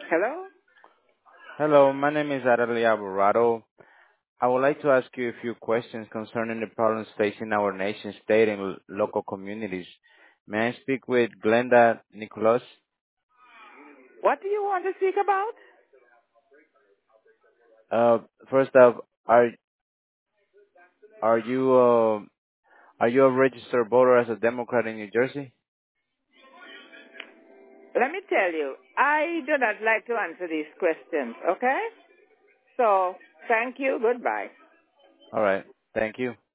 Hello? Hello, my name is Adeli Alvarado. I would like to ask you a few questions concerning the problems facing our nation, state, and local communities. May I speak with Glenda Nicholas? What do you want to speak about? Uh, First up, are you uh, are you a registered voter as a Democrat in New Jersey? Let me tell you, I do not like to answer these questions, okay? So, thank you. Goodbye. All right, thank you.